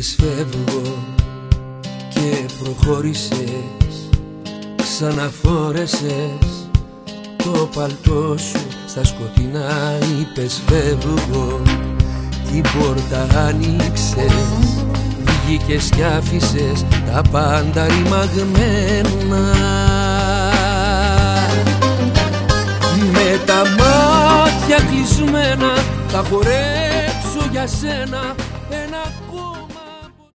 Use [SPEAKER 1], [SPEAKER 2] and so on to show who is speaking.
[SPEAKER 1] είπες φεύγω και προχώρησες, ξαναφόρεσες το παλτό σου στα σκοτεινά, είπες φεύγω, την πόρτα άνοιξες, βγήκες κι άφησες τα πάντα ρημαγμένα. Με τα μάτια κλεισμένα θα χορέψω για σένα ένα ακόμα.